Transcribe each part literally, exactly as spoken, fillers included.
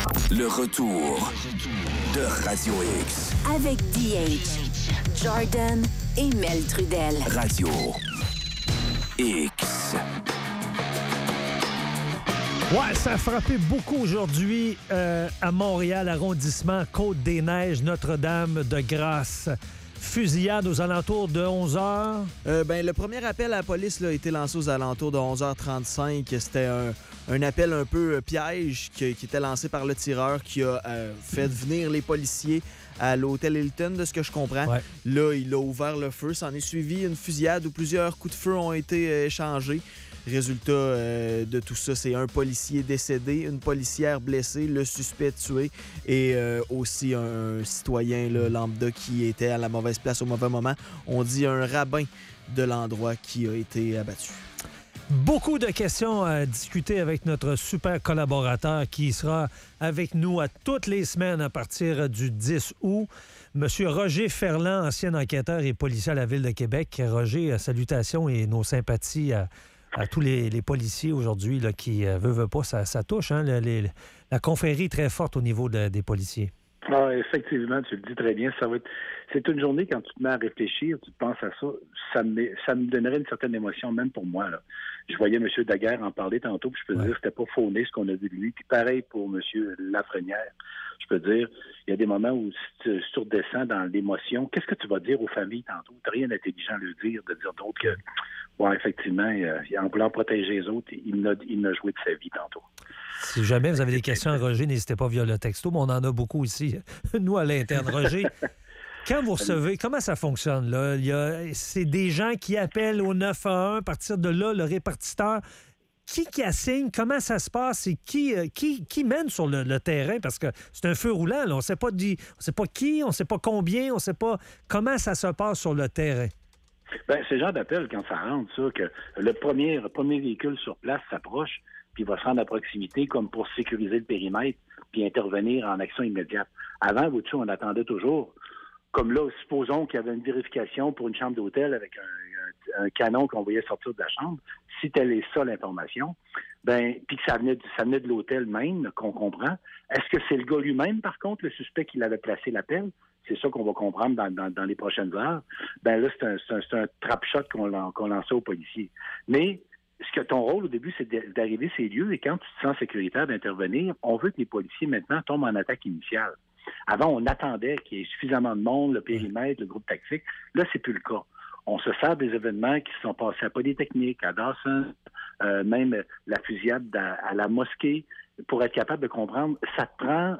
Le retour de Radio X. Avec D H, Jordan et Mel Trudel. Radio X. Ouais, ça a frappé beaucoup aujourd'hui euh, à Montréal, arrondissement Côte-des-Neiges, Notre-Dame-de-Grâce. Fusillade aux alentours de onze heures. Euh, ben, le premier appel à la police là, a été lancé aux alentours de onze heures trente-cinq. C'était un, un appel un peu piège qui, qui était lancé par le tireur qui a euh, fait venir les policiers à l'hôtel Hilton, de ce que je comprends. Ouais. Là, il a ouvert le feu. S'en est suivi une fusillade où plusieurs coups de feu ont été euh, échangés. Résultat euh, de tout ça, c'est un policier décédé, une policière blessée, le suspect tué et euh, aussi un, un citoyen là, lambda qui était à la mauvaise place au mauvais moment. On dit un rabbin de l'endroit qui a été abattu. Beaucoup de questions à discuter avec notre super collaborateur qui sera avec nous à toutes les semaines à partir du dix août. Monsieur Roger Ferland, ancien enquêteur et policier à la Ville de Québec. Roger, salutations et nos sympathies à à tous les, les policiers aujourd'hui là, qui euh, veut, veut pas, ça, ça touche. Hein, le, les, la confrérie est très forte au niveau de, des policiers. Ah, effectivement, tu le dis très bien. Ça va être, c'est une journée, quand tu te mets à réfléchir, tu te penses à ça, ça me, ça me donnerait une certaine émotion, même pour moi. Là. Je voyais M. Daguerre en parler tantôt, puis je peux ouais. dire que c'était pas fauné ce qu'on a dit de lui. Puis pareil pour M. Lafrenière. Je peux dire, il y a des moments où tu, tu redescends dans l'émotion. Qu'est-ce que tu vas dire aux familles tantôt? Tu n'as rien d'intelligent à le dire, de dire d'autre que, bon, effectivement, euh, en voulant protéger les autres, il n'a, il n'a joué de sa vie tantôt. Si jamais vous avez des questions à Roger, n'hésitez pas via le texto, mais on en a beaucoup ici, nous à l'interne. Roger, quand vous recevez, comment ça fonctionne? Là? Il y a, c'est des gens qui appellent au neuf un un, à partir de là, le répartiteur. Qui qui assigne? Comment ça se passe? Et qui, qui, qui mène sur le, le terrain? Parce que c'est un feu roulant. Là. On ne sait pas dit, on sait pas qui, on ne sait pas combien, on ne sait pas comment ça se passe sur le terrain. Bien, c'est le genre d'appel quand ça rentre, ça, que le premier, le premier véhicule sur place s'approche, puis il va se rendre à proximité comme pour sécuriser le périmètre, puis intervenir en action immédiate. Avant, vous-tu, on attendait toujours, comme là, supposons qu'il y avait une vérification pour une chambre d'hôtel avec un, un, un canon qu'on voyait sortir de la chambre, si telle est ça l'information, ben, puis que ça venait, de, ça venait de l'hôtel même, qu'on comprend, est-ce que c'est le gars lui-même, par contre, le suspect qui l'avait placé l'appel? C'est ça qu'on va comprendre dans, dans, dans les prochaines heures. Ben là, c'est un, c'est un, c'est un trap-shot qu'on, qu'on lançait aux policiers. Mais ce que ton rôle au début, c'est d'arriver ces lieux et quand tu te sens sécuritaire d'intervenir, on veut que les policiers maintenant tombent en attaque initiale. Avant, on attendait qu'il y ait suffisamment de monde, le périmètre, le groupe tactique. Là, c'est plus le cas. On se sert des événements qui se sont passés à Polytechnique, à Dawson, euh, même la fusillade à, à la mosquée, pour être capable de comprendre, ça te prend...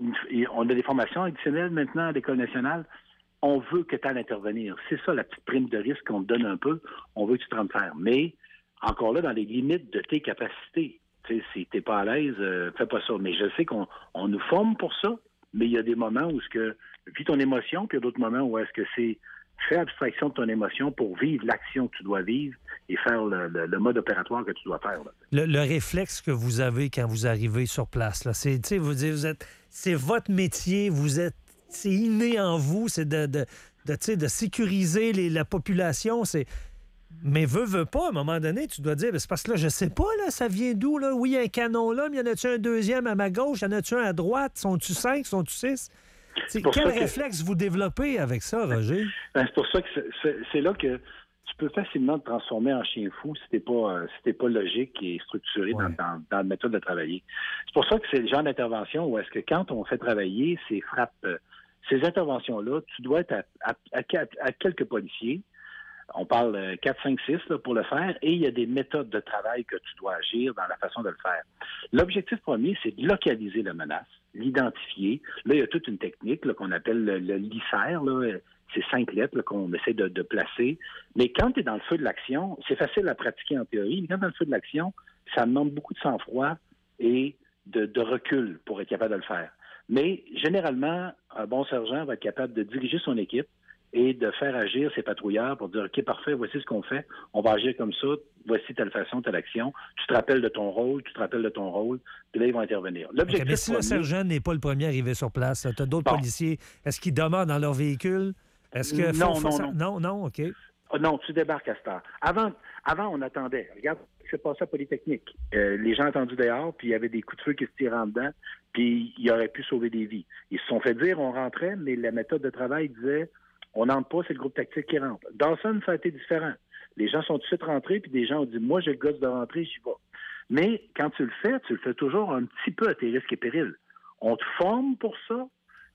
On a des formations additionnelles maintenant à l'École nationale. On veut que tu ailles intervenir. C'est ça, la petite prime de risque qu'on te donne un peu. On veut que tu te rendes faire. Mais, encore là, dans les limites de tes capacités. Tu sais, si t'es pas à l'aise, euh, fais pas ça. Mais je sais qu'on on nous forme pour ça, mais il y a des moments où ce que vis ton émotion, puis il y a d'autres moments où est-ce que c'est fais abstraction de ton émotion pour vivre l'action que tu dois vivre et faire le, le, le mode opératoire que tu dois faire. Là. Le, le réflexe que vous avez quand vous arrivez sur place, là, c'est, vous, vous êtes, c'est votre métier, vous êtes, c'est inné en vous, c'est de, de, de, de sécuriser les, la population. C'est... Mais veux, veux pas, à un moment donné, tu dois dire, c'est parce que là, je sais pas, là, ça vient d'où, là? Oui, il y a un canon là, mais y en a-tu un deuxième à ma gauche? Y en a-tu un à droite? Sont-tu cinq? Sont-tu six? C'est quel réflexe que... vous développez avec ça, Roger? Ben, c'est pour ça que c'est, c'est, c'est là que tu peux facilement te transformer en chien fou si t'es pas, euh, si t'es pas logique et structuré ouais. dans, dans, dans la méthode de travailler. C'est pour ça que c'est le genre d'intervention où est-ce que quand on fait travailler ces frappes, euh, ces interventions-là, tu dois être à, à, à, à quelques policiers. On parle quatre, cinq, six là, pour le faire, et il y a des méthodes de travail que tu dois agir dans la façon de le faire. L'objectif premier, c'est de localiser la menace, l'identifier. Là, il y a toute une technique là, qu'on appelle le, le L I C E R, là. C'est cinq lettres là, qu'on essaie de, de placer. Mais quand tu es dans le feu de l'action, c'est facile à pratiquer en théorie, mais quand tu es dans le feu de l'action, ça demande beaucoup de sang-froid et de, de recul pour être capable de le faire. Mais généralement, un bon sergent va être capable de diriger son équipe et de faire agir ses patrouilleurs pour dire « OK, parfait, voici ce qu'on fait, on va agir comme ça, voici telle façon, telle action, tu te rappelles de ton rôle, tu te rappelles de ton rôle, puis là, ils vont intervenir. » L'objectif okay, mais si premier... le sergent n'est pas le premier arrivé sur place, tu as d'autres bon. policiers, est-ce qu'ils demeurent dans leur véhicule? Est-ce que non, faut, non, faut... non, non, non, OK. Oh, non, tu débarques à cette heure. Avant, avant, on attendait. Regarde, qui s'est passé à Polytechnique. Euh, les gens attendus dehors, puis il y avait des coups de feu qui se tiraient en dedans, puis il aurait pu sauver des vies. Ils se sont fait dire, on rentrait, mais la méthode de travail disait, on n'entre pas, c'est le groupe tactique qui rentre. Dawson, ça a été différent. Les gens sont tout de suite rentrés, puis des gens ont dit, moi, j'ai le gosse de rentrer, j'y vais. Mais quand tu le fais, tu le fais toujours un petit peu à tes risques et périls. On te forme pour ça.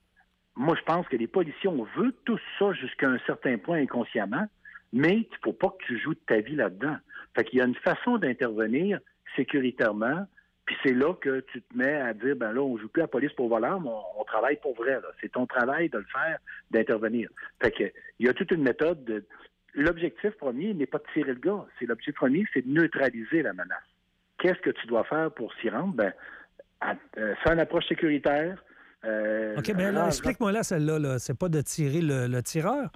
Moi, je pense que les policiers, on veut tout ça jusqu'à un certain point inconsciemment, mais il ne faut pas que tu joues de ta vie là-dedans. Fait qu'il y a une façon d'intervenir sécuritairement, puis c'est là que tu te mets à dire, ben là, on ne joue plus à la police pour voleur, mais on, on travaille pour vrai. Là. C'est ton travail de le faire, d'intervenir. Fait que il y a toute une méthode de... L'objectif premier n'est pas de tirer le gars. C'est l'objectif premier, c'est de neutraliser la menace. Qu'est-ce que tu dois faire pour s'y rendre? Ben, à, euh, faire une approche sécuritaire. Euh, OK, bien là, explique-moi là, celle-là. Là. C'est pas de tirer le, le tireur?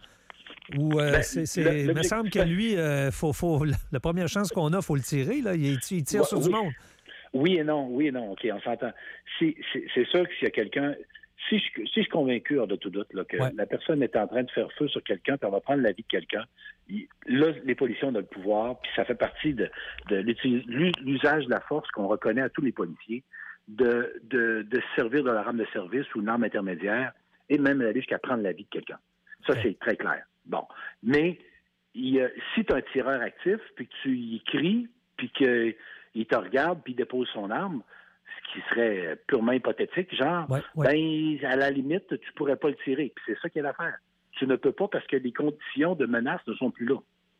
Ou euh, ben, c'est, c'est, il me semble que lui, euh, faut, faut, la première chance qu'on a, il faut le tirer. Là. Il, il tire ouais, sur oui. du monde. Oui et non, oui et non. OK, on s'entend. C'est, c'est, c'est sûr que s'il y a quelqu'un... Si je, si je suis convaincu, hors de tout doute, là, que ouais. la personne est en train de faire feu sur quelqu'un, puis on va prendre la vie de quelqu'un, il, là, les policiers ont le pouvoir, puis ça fait partie de, de l'usage de la force qu'on reconnaît à tous les policiers, de, de, de servir de leur arme de service ou une arme intermédiaire, et même d'aller jusqu'à prendre la vie de quelqu'un. Ça, ouais. c'est très clair. Bon. Mais il, si tu as un tireur actif, puis que tu y cries, puis qu'il te regarde, puis il dépose son arme, ce qui serait purement hypothétique, genre, ouais, ouais. ben, à la limite, tu pourrais pas le tirer. Puis c'est ça qui est l'affaire. Tu ne peux pas parce que les conditions de menace ne sont plus là.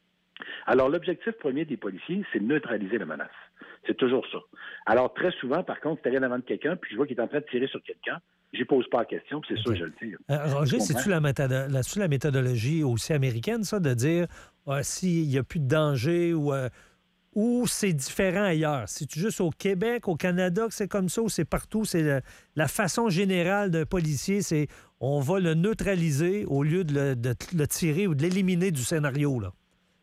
Alors, l'objectif premier des policiers, c'est de neutraliser la menace. C'est toujours ça. Alors, très souvent, par contre, si tu arrives devant quelqu'un, puis je vois qu'il est en train de tirer sur quelqu'un, je ne pose pas la question, puis c'est okay. sûr que je le tire. Euh, Roger, c'est-tu la, méthode, la, la méthodologie aussi américaine, ça, de dire euh, s'il n'y a plus de danger ou... Euh, ou c'est différent ailleurs? C'est-tu juste au Québec, au Canada que c'est comme ça, ou c'est partout? C'est le, la façon générale d'un policier, c'est on va le neutraliser au lieu de le, de le tirer ou de l'éliminer du scénario, là?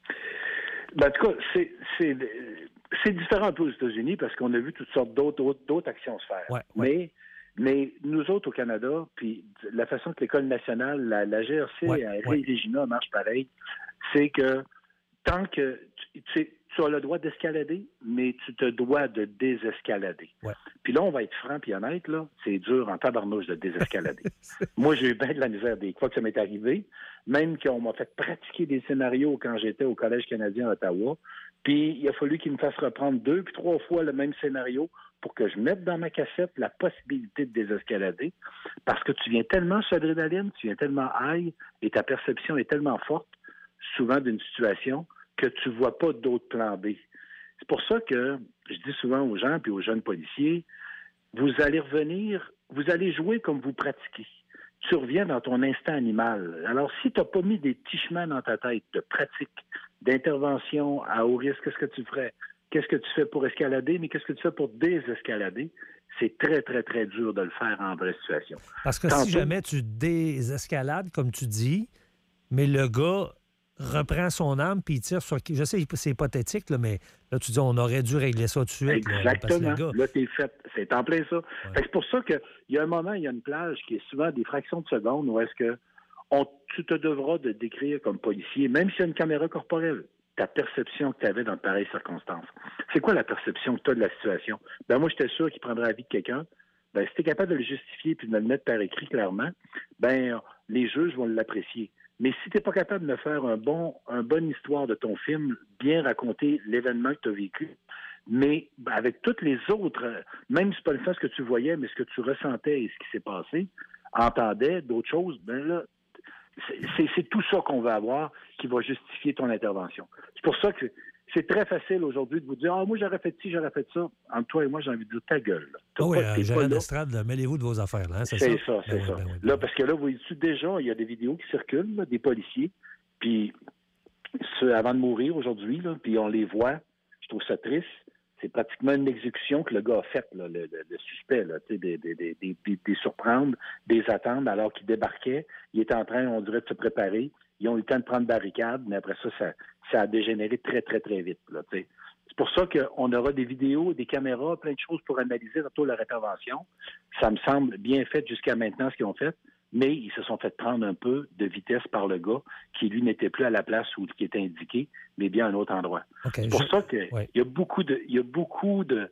Ben, en tout cas, c'est, c'est, c'est différent un peu aux États-Unis parce qu'on a vu toutes sortes d'autres, d'autres, d'autres actions se faire. Ouais, ouais. Mais, mais nous autres au Canada, puis la façon que l'École nationale, la, la G R C, ouais, la ouais. Régina marche pareil, c'est que tant que tu, tu, tu as le droit d'escalader, mais tu te dois de désescalader. Ouais. Puis là, on va être franc et honnête, là, c'est dur en tabarnouche de désescalader. Moi, j'ai eu bien de la misère des fois que ça m'est arrivé, même qu'on m'a fait pratiquer des scénarios quand j'étais au Collège canadien à Ottawa, puis il a fallu qu'il me fasse reprendre deux puis trois fois le même scénario pour que je mette dans ma cassette la possibilité de désescalader, parce que tu viens tellement sur l'adrénaline, tu viens tellement high, et ta perception est tellement forte, souvent d'une situation, que tu ne vois pas d'autres plans B. C'est pour ça que je dis souvent aux gens puis aux jeunes policiers, vous allez revenir, vous allez jouer comme vous pratiquez. Tu reviens dans ton instinct animal. Alors, si tu n'as pas mis des petits chemins dans ta tête de pratique, d'intervention à haut risque, qu'est-ce que tu ferais? Qu'est-ce que tu fais pour escalader, mais qu'est-ce que tu fais pour désescalader? C'est très, très, très dur de le faire en vraie situation. Parce que Tantôt, si jamais tu désescalades, comme tu dis, mais le gars reprend son arme puis il tire sur... Je sais que c'est hypothétique, là, mais là, tu dis on aurait dû régler ça tout de suite. Exactement. Là, là t'es fait. C'est en plein ça. Ouais. Fait que c'est pour ça qu'il y a un moment, il y a une plage qui est souvent des fractions de secondes où est-ce que on, tu te devras de décrire comme policier, même s'il y a une caméra corporelle, ta perception que tu avais dans de pareilles circonstances. C'est quoi la perception que tu as de la situation? Ben moi, j'étais sûr qu'il prendrait la vie de quelqu'un. Ben, si tu es capable de le justifier puis de le mettre par écrit clairement, ben les juges vont l'apprécier. Mais si tu n'es pas capable de me faire un bon, un bonne histoire de ton film, bien raconter l'événement que tu as vécu, mais avec toutes les autres, même si c'est pas le fait ce que tu voyais, mais ce que tu ressentais et ce qui s'est passé, entendais d'autres choses, ben là, c'est, c'est, c'est tout ça qu'on va avoir qui va justifier ton intervention. C'est pour ça que c'est très facile aujourd'hui de vous dire « Ah, moi, j'aurais fait ci, j'aurais fait ça. » Entre toi et moi, j'ai envie de dire « Ta gueule. » Ah oui, euh, gérant d'estrade, mêlez-vous de vos affaires. Là, hein, c'est, c'est ça, ça, c'est ben ça. Oui, ben oui, ben là, oui. parce que là, vous voyez déjà, il y a des vidéos qui circulent, là, des policiers, puis ceux, avant de mourir aujourd'hui, là, puis on les voit, je trouve ça triste. C'est pratiquement une exécution que le gars a faite, là, le, le, le suspect, là, des, des, des, des, des, des surprendre, des attendre alors qu'il débarquait. Il était en train, on dirait, de se préparer. Ils ont eu le temps de prendre barricade, mais après ça, ça, ça a dégénéré très, très, très vite. Là, c'est pour ça qu'on aura des vidéos, des caméras, plein de choses pour analyser surtout leur intervention. Ça me semble bien fait jusqu'à maintenant ce qu'ils ont fait, mais ils se sont fait prendre un peu de vitesse par le gars qui, lui, n'était plus à la place où qui était indiqué, mais bien à un autre endroit. Okay, c'est pour je... ça qu'il ouais. y a beaucoup de... Il y a beaucoup de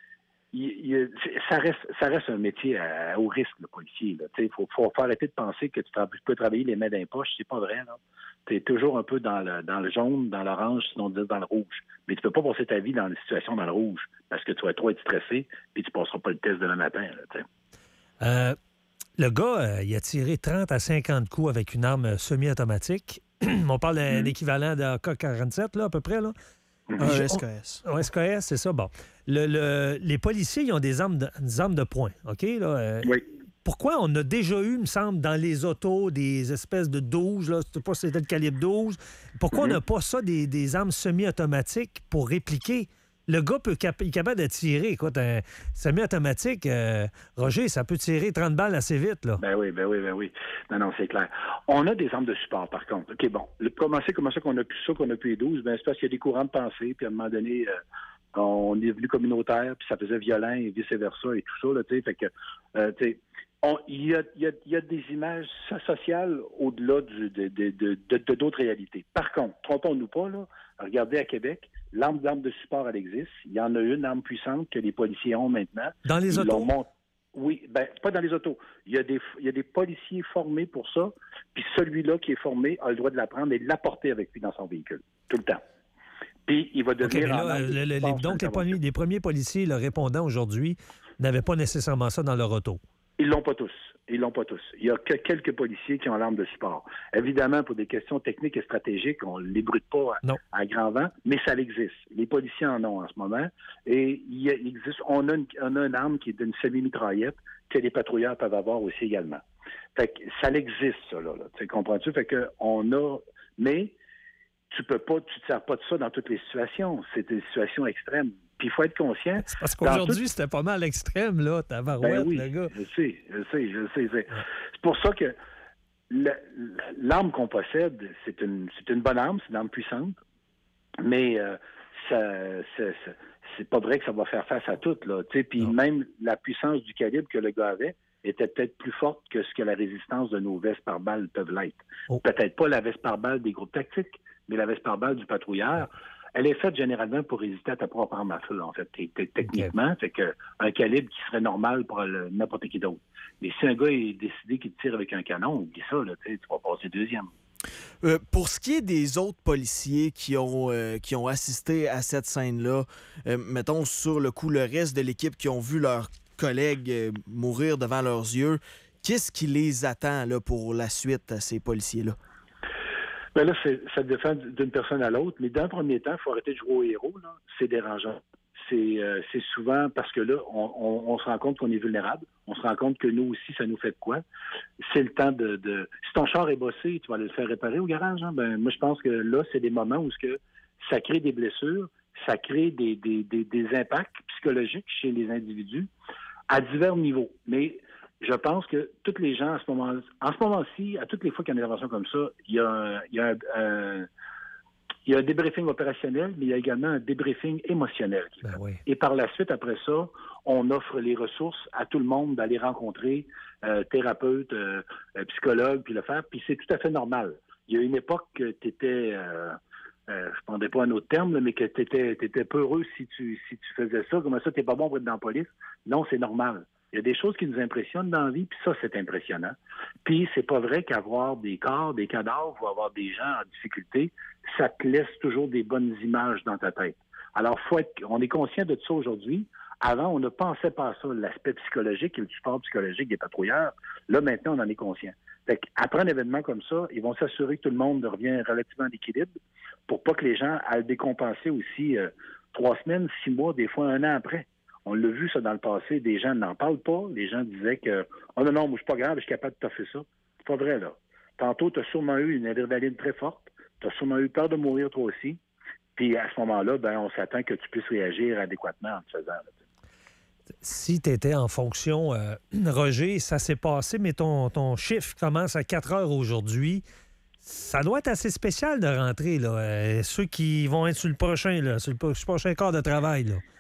il, il, ça, reste, ça reste un métier à, à haut risque, le policier. Il faut, faut, faut arrêter de penser que tu, tra- tu peux travailler les mains dans les poches. C'est pas vrai. Tu es toujours un peu dans le, dans le jaune, dans l'orange, sinon dans le rouge. Mais tu peux pas passer ta vie dans une situation dans le rouge parce que tu vas trop être stressé et tu passeras pas le test demain matin. Là, euh, le gars, euh, il a tiré trente à cinquante coups avec une arme semi-automatique. On parle d'un mm. équivalent de A K quarante-sept, là, à peu près. Là. Un euh, S K S. Un S K S, c'est ça. Bon. Le, le, les policiers, ils ont des armes de, des armes de poing. OK? Là, euh, oui. Pourquoi on a déjà eu, il me semble, dans les autos, des espèces de douze, là, je ne sais pas si c'était le calibre douze. Pourquoi mm-hmm. on n'a pas ça, des, des armes semi-automatiques pour répliquer? Le gars peut cap- est capable de tirer. Écoute, un semi-automatique, euh, Roger, ça peut tirer trente balles assez vite, là. Ben oui, ben oui, ben oui. Non, non, c'est clair. On a des armes de support, par contre. OK, bon. Le, comment c'est comment ça qu'on a plus ça, qu'on a plus les douze? Ben, c'est parce qu'il y a des courants de pensée, puis à un moment donné, euh, on est devenu communautaire, puis ça faisait violent et vice-versa et tout ça, là, tu sais. Fait que, euh, tu sais, il y a, y, a, y a des images sociales au-delà du, de, de, de, de, de d'autres réalités. Par contre, trompons-nous pas, là, regardez à Québec, l'arme d'arme de support, elle existe. Il y en a une arme puissante que les policiers ont maintenant. Dans les Ils autos? Mont... Oui, ben pas dans les autos. Il y a des, il y a des policiers formés pour ça, puis celui-là qui est formé a le droit de la prendre et de l'apporter avec lui dans son véhicule, tout le temps. Puis il va devenir... Okay, là, le, le, les, donc les premiers, les premiers policiers, le répondant aujourd'hui, n'avaient pas nécessairement ça dans leur auto. Ils l'ont pas tous. Ils l'ont pas tous. Il y a que quelques policiers qui ont l'arme de support. Évidemment, pour des questions techniques et stratégiques, on ne les brute pas à, à grand vent, mais ça existe. Les policiers en ont en ce moment. Et il, il existe. On a, une, on a une arme qui est d'une semi-mitraillette que les patrouilleurs peuvent avoir aussi également. Fait que ça existe, ça, là. là. Tu comprends-tu? Fait que on a. Mais tu peux pas, tu te sers pas de ça dans toutes les situations. C'est une situation extrême. Puis il faut être conscient. C'est parce qu'aujourd'hui, tout... c'était pas mal extrême, là, ta barouette, ben oui, le gars. Je sais, je sais, je sais. C'est, c'est pour ça que le, l'arme qu'on possède, c'est une, c'est une bonne arme, c'est une arme puissante, mais euh, ça, c'est, c'est, c'est pas vrai que ça va faire face à tout, là. Puis même la puissance du calibre que le gars avait était peut-être plus forte que ce que la résistance de nos vestes par balle peuvent l'être. Oh. Peut-être pas la veste par balle des groupes tactiques, mais la veste par balle du patrouilleur. Elle est faite généralement pour résister à ta propre arme à feu, en fait, techniquement. Okay. Fait que un calibre qui serait normal pour le, n'importe qui d'autre. Mais si un gars est décidé qu'il tire avec un canon, oublie ça, là, tu vas passer deuxième. Euh, pour ce qui est des autres policiers qui ont, euh, qui ont assisté à cette scène-là, euh, mettons sur le coup, le reste de l'équipe qui ont vu leurs collègues euh, mourir devant leurs yeux, qu'est-ce qui les attend là, pour la suite à ces policiers-là? Ben là, c'est, ça dépend d'une personne à l'autre, mais dans le premier temps, il faut arrêter de jouer au héros. Là. C'est dérangeant. C'est, euh, c'est souvent parce que là, on, on, on se rend compte qu'on est vulnérable. On se rend compte que nous aussi, ça nous fait de quoi. C'est le temps de... de... Si ton char est bossé, tu vas aller le faire réparer au garage. Hein? Ben, moi, je pense que là, c'est des moments où que ça crée des blessures, ça crée des, des, des, des impacts psychologiques chez les individus à divers niveaux. Mais... je pense que tous les gens, à ce moment, en ce moment-ci, à toutes les fois qu'il y a une intervention comme ça, il y a un, il y a un, un, il y a un débriefing opérationnel, mais il y a également un débriefing émotionnel. Ben oui. Et par la suite, après ça, on offre les ressources à tout le monde d'aller rencontrer euh, thérapeutes, euh, psychologues, puis le faire. Puis c'est tout à fait normal. Il y a une époque que tu étais... Euh, Euh, je ne prendrais pas un autre terme, là, mais que tu étais peureux si tu, si tu faisais ça. Comment ça, tu n'es pas bon pour être dans la police? Non, c'est normal. Il y a des choses qui nous impressionnent dans la vie, puis ça, c'est impressionnant. Puis c'est pas vrai qu'avoir des corps, des cadavres ou avoir des gens en difficulté, ça te laisse toujours des bonnes images dans ta tête. Alors, faut être, on est conscient de ça aujourd'hui. Avant, on ne pensait pas à ça, l'aspect psychologique et le support psychologique des patrouilleurs. Là, maintenant, on en est conscient. Fait qu'après un événement comme ça, ils vont s'assurer que tout le monde revient relativement en équilibre pour pas que les gens aillent décompenser aussi euh, trois semaines, six mois, des fois un an après. On l'a vu, ça, dans le passé. Des gens n'en parlent pas. Les gens disaient que « Oh non, non, moi, je suis pas grave, je suis capable de toffer ça. » C'est pas vrai, là. Tantôt, tu as sûrement eu une adrénaline très forte. Tu as sûrement eu peur de mourir, toi aussi. Puis à ce moment-là, ben, on s'attend que tu puisses réagir adéquatement en te faisant. Là. Si tu étais en fonction, euh, Roger, ça s'est passé, mais ton, ton chiffre commence à quatre heures aujourd'hui. Ça doit être assez spécial de rentrer, là. Euh, ceux qui vont être sur le prochain, là, sur le prochain quart de travail, là.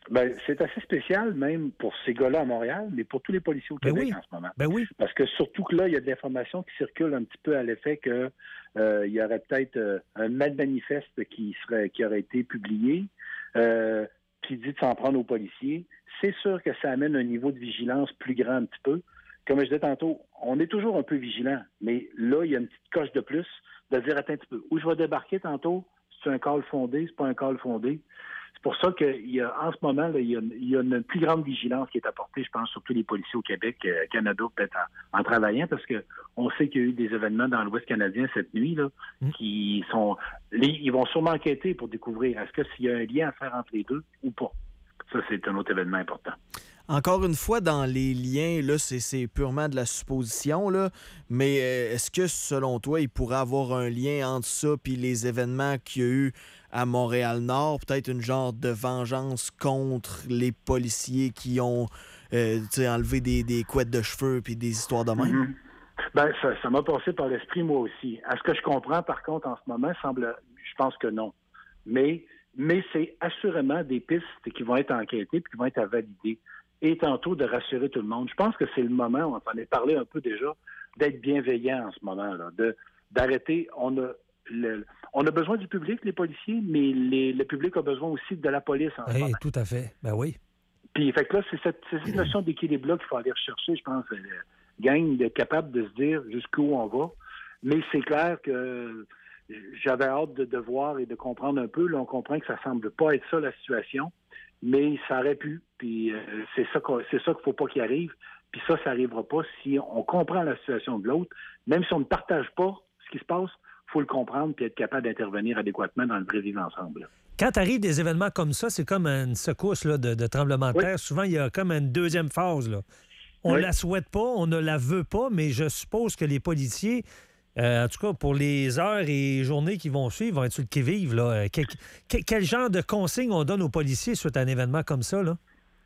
Ben, c'est assez spécial, même pour ces gars-là à Montréal, mais pour tous les policiers au Ben Québec oui. en ce moment. Ben oui. Parce que surtout que là, il y a de l'information qui circule un petit peu à l'effet que euh, il y aurait peut-être euh, un manifeste qui serait qui aurait été publié, euh, qui dit de s'en prendre aux policiers. C'est sûr que ça amène un niveau de vigilance plus grand un petit peu. Comme je disais tantôt, on est toujours un peu vigilant, mais là, il y a une petite coche de plus de dire, attends un petit peu, où je vais débarquer tantôt, c'est un call fondé, c'est pas un call fondé. C'est pour ça qu'il y a, en ce moment, là, il, y a, il y a une plus grande vigilance qui est apportée, je pense, surtout les policiers au Québec, euh, Canada, peut-être en, en travaillant, parce que on sait qu'il y a eu des événements dans l'Ouest canadien cette nuit, là, mmh. qui sont... Les, ils vont sûrement enquêter pour découvrir est-ce que s'il y a un lien à faire entre les deux ou pas. Ça, c'est un autre événement important. Encore une fois, dans les liens, là, c'est, c'est purement de la supposition, là, mais euh, est-ce que, selon toi, il pourrait avoir un lien entre ça et les événements qu'il y a eu à Montréal-Nord, peut-être une genre de vengeance contre les policiers qui ont euh, enlevé des, des couettes de cheveux puis des histoires de même? Mm-hmm. Ben, ça, ça m'a passé par l'esprit, moi aussi. À ce que je comprends, par contre, en ce moment, semble, je pense que non. Mais, mais c'est assurément des pistes qui vont être enquêtées puis qui vont être à valider. Et tantôt de rassurer tout le monde. Je pense que c'est le moment, on en a parlé un peu déjà, d'être bienveillant en ce moment-là, de, d'arrêter. On a, le, on a besoin du public, les policiers, mais les, le public a besoin aussi de la police en hey, ce moment. Tout à fait. Ben oui. Puis, fait que là, c'est cette, c'est cette notion d'équilibre-là qu'il faut aller rechercher, je pense, le gang d'être capable de se dire jusqu'où on va. Mais c'est clair que j'avais hâte de, de voir et de comprendre un peu. Là, on comprend que ça semble pas être ça, la situation. Mais ça aurait pu, puis euh, c'est ça qu'on, c'est ça qu'il ne faut pas qu'il arrive. Puis ça, ça n'arrivera pas si on comprend la situation de l'autre. Même si on ne partage pas ce qui se passe, il faut le comprendre puis être capable d'intervenir adéquatement dans le vrai vivre ensemble. Quand arrivent des événements comme ça, c'est comme une secousse là, de, de tremblement de terre. Oui. Souvent, il y a comme une deuxième phase. Là. On ne oui. la souhaite pas, on ne la veut pas, mais je suppose que les policiers... Euh, en tout cas, pour les heures et journées qui vont suivre, vont être sur le qui-vive. Là. Quel, quel, quel genre de consignes on donne aux policiers suite à un événement comme ça? Là?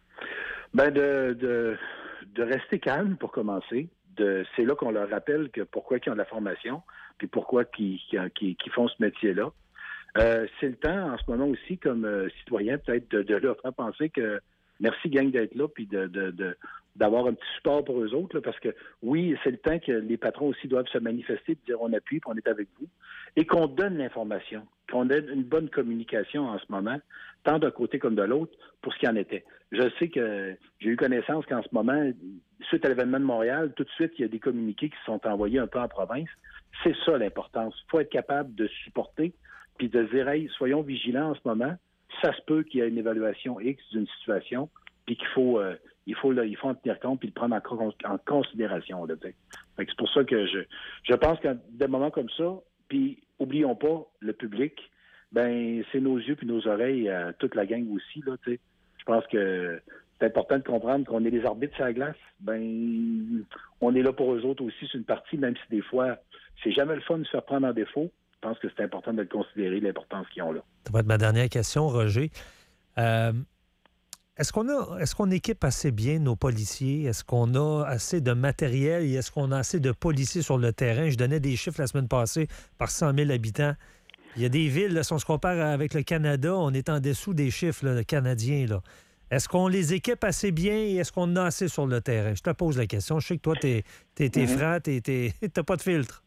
Ben de, de, de rester calme pour commencer. De, c'est là qu'on leur rappelle que pourquoi ils ont de la formation, puis pourquoi ils, ils, ils font ce métier-là. Euh, c'est le temps, en ce moment aussi, comme euh, citoyen, peut-être de, de leur faire penser que merci, gang, d'être là, puis de, de, de, d'avoir un petit support pour eux autres, là, parce que, oui, c'est le temps que les patrons aussi doivent se manifester, de dire on appuie, puis on est avec vous, et qu'on donne l'information, qu'on ait une bonne communication en ce moment, tant d'un côté comme de l'autre, pour ce qu'il en était. Je sais que j'ai eu connaissance qu'en ce moment, suite à l'événement de Montréal, tout de suite, il y a des communiqués qui sont envoyés un peu en province. C'est ça l'importance. Il faut être capable de supporter, puis de dire, hey, soyons vigilants en ce moment. Ça se peut qu'il y ait une évaluation X d'une situation, puis qu'il faut, euh, il faut, là, il faut en tenir compte, puis le prendre en, en considération. Là, fait que c'est pour ça que je, je pense qu'à des moments comme ça, puis oublions pas, le public, ben c'est nos yeux puis nos oreilles, euh, toute la gang aussi. Là, je pense que c'est important de comprendre qu'on est les arbitres sur la glace. Ben, on est là pour eux autres aussi, c'est une partie, même si des fois, c'est jamais le fun de se faire prendre en défaut. Je pense que c'est important de le considérer, l'importance qu'ils ont là. Ça va être ma dernière question, Roger. Euh, est-ce qu'on a, est-ce qu'on équipe assez bien nos policiers? Est-ce qu'on a assez de matériel et est-ce qu'on a assez de policiers sur le terrain? Je donnais des chiffres la semaine passée par cent mille habitants. Il y a des villes, là, si on se compare avec le Canada, on est en dessous des chiffres là, canadiens. Là. Est-ce qu'on les équipe assez bien et est-ce qu'on en a assez sur le terrain? Je te pose la question. Je sais que toi, t'es, t'es, t'es mm-hmm. franc, t'es, t'es, t'as pas de filtre.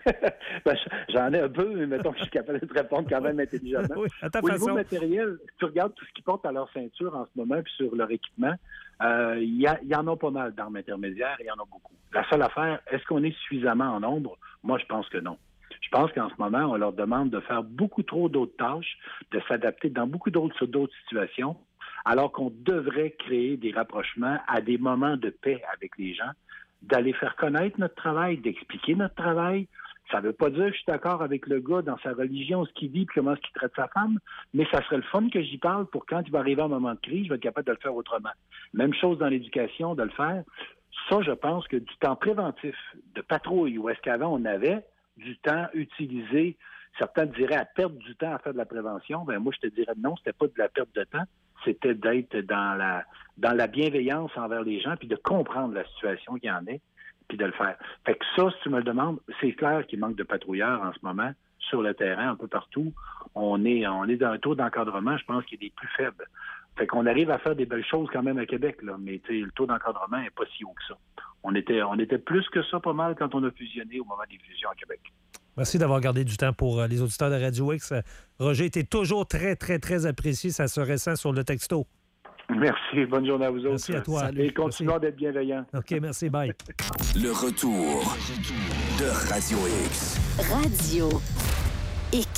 ben, j'en ai un peu, mais mettons que je suis capable de te répondre quand même intelligemment. Oui, à ta Au façon. niveau matériel, si tu regardes tout ce qu'ils portent à leur ceinture en ce moment puis sur leur équipement, il euh, y, y en a pas mal d'armes intermédiaires, il y en a beaucoup. La seule affaire, est-ce qu'on est suffisamment en nombre? Moi, je pense que non. Je pense qu'en ce moment, on leur demande de faire beaucoup trop d'autres tâches, de s'adapter dans beaucoup d'autres, d'autres situations, alors qu'on devrait créer des rapprochements à des moments de paix avec les gens, d'aller faire connaître notre travail, d'expliquer notre travail. Ça ne veut pas dire que je suis d'accord avec le gars dans sa religion, ce qu'il dit, puis comment est-ce qu'il traite sa femme, mais ça serait le fun que j'y parle pour quand il va arriver un moment de crise, je vais être capable de le faire autrement. Même chose dans l'éducation, de le faire. Ça, je pense que du temps préventif de patrouille, où est-ce qu'avant on avait du temps utilisé, certains diraient à perdre du temps à faire de la prévention, ben moi je te dirais non, c'était pas de la perte de temps, c'était d'être dans la dans la bienveillance envers les gens, puis de comprendre la situation qu'il y en est, puis de le faire. Fait que ça, si tu me le demandes, c'est clair qu'il manque de patrouilleurs en ce moment sur le terrain, un peu partout. On est on est dans un taux d'encadrement, je pense, qui est des plus faibles. Fait qu'on arrive à faire des belles choses quand même à Québec, là. Mais le taux d'encadrement n'est pas si haut que ça. On était, on était plus que ça pas mal quand on a fusionné au moment des fusions à Québec. Merci d'avoir gardé du temps pour les auditeurs de Radio X. Roger était toujours très, très, très apprécié. Ça se ressent sur le texto. Merci. Bonne journée à vous autres. Merci à toi. Salut. Et continuons d'être bienveillants. OK, merci. Bye. Le retour de Radio X. Radio